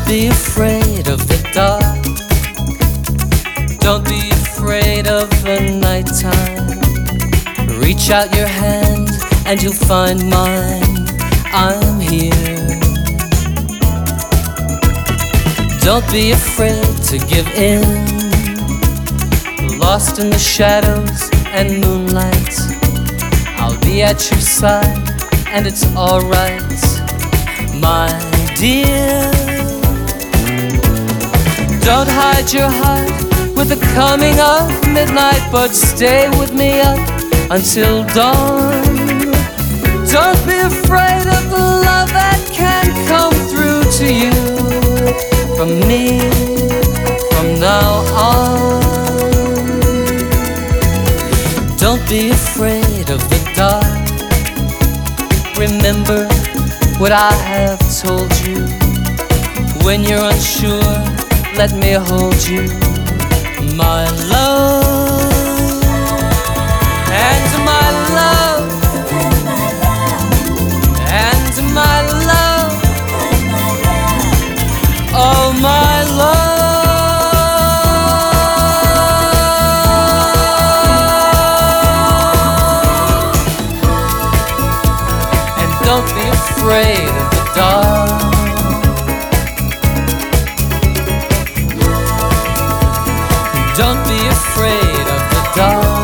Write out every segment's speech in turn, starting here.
be afraid of the dark. Don't be afraid of the nighttime. Reach out your hand and you'll find mine. I'm here. Don't be afraid to give in. Lost in the shadows and moonlight, I'll be at your side, and it's alright, my dear. Don't hide your heart with the coming of midnight, but stay with me up until dawn. Don't be afraid of the love that can come through to you from me from now on. Don't be afraid of the dark. Remember what I have told you. When you're unsure, let me hold you, my love. And my love, and my love, oh my love. And don't be afraid of the dark. Don't be afraid of the dark.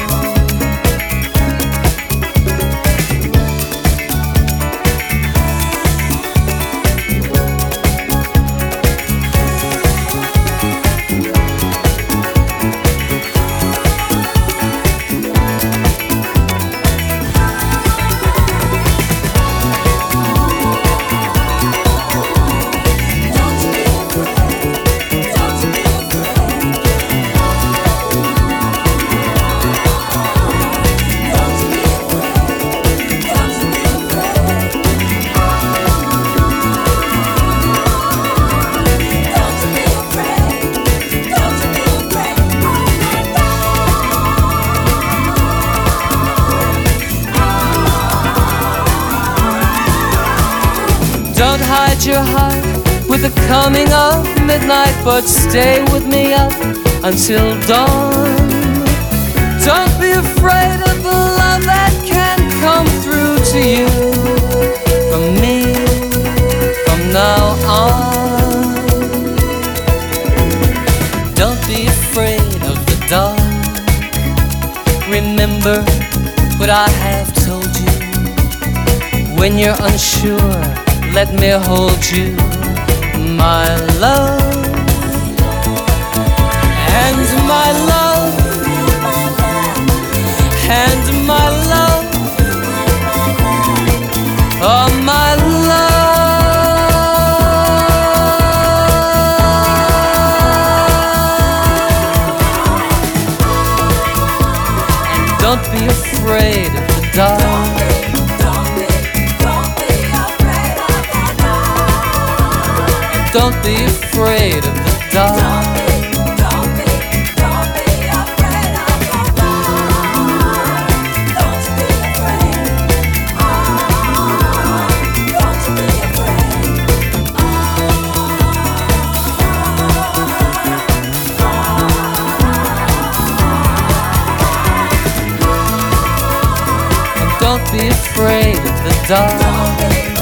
Don't hide your heart with the coming of midnight, but stay with me up until dawn. Don't be afraid of the love that can come through to you from me from now on. Don't be afraid of the dark. Remember what I have told you. When you're unsure, let me hold you, my love. And my love, and my love, oh my love. And don't be afraid of the dark. Don't be afraid of the dark. Don't be afraid of the dark. Don't be afraid. Don't be afraid. Don't be afraid of the dark.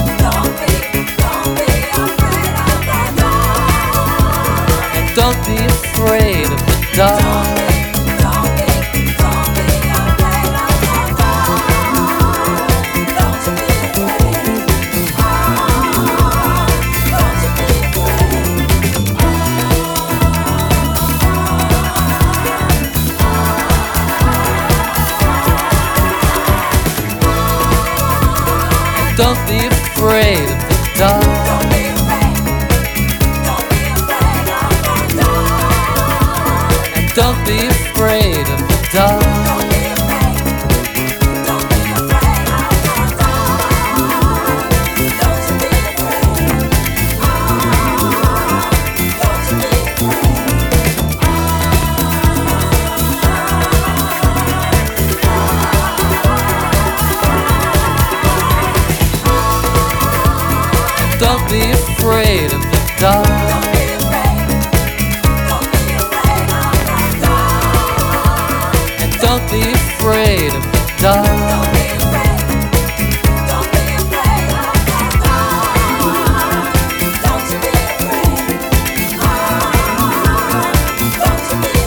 Don't be afraid of the dark. Don't be afraid of the dark. Don't be afraid. Don't be afraid of the dark. Don't be afraid of the dark. Don't be afraid of the dark. dark. Don't be afraid. Don't be afraid of the dark. Don't you be afraid. Don't you be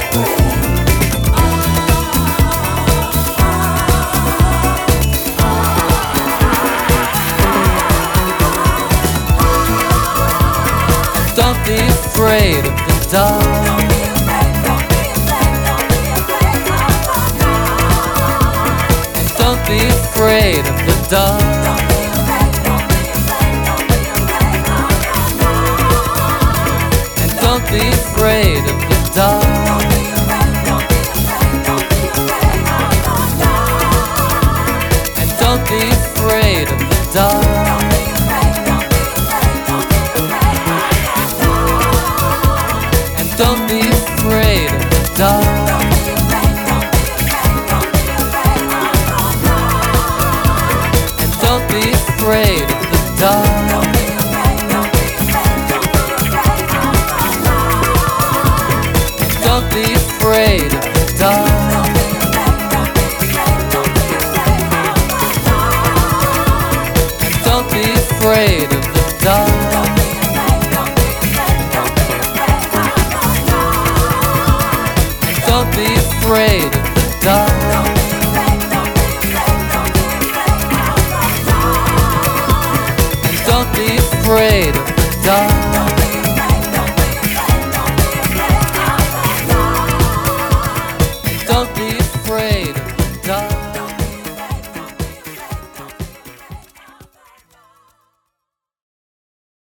Don't be afraid of the dark. Don't be afraid. Don't be afraid. Don't be afraid of the dark. And don't be afraid of the dark. Don't be afraid. Don't be afraid. Don't be afraid of the dark. And don't be afraid of the dark. Don't be afraid. Don't be afraid. Don't be afraid of the dark. And don't be afraid of the dark. Don't be afraid. Don't be afraid. Don't be afraid of the dark. And don't be afraid of the dark. Don't be afraid. Don't be afraid. Don't be afraid of the dark. And don't be afraid of the dark. Don't be afraid. Don't be afraid. Don't be afraid of the dark. And don't be afraid of the dark. Don't be afraid. Don't be afraid. Don't be afraid of the dark. And don't be afraid of the dark. Don't be afraid. Don't be afraid. Don't be afraid of the dark. And don't be afraid of the dark. Don't be afraid. Don't be afraid. Don't be afraid of the dark. And don't be afraid of the dark.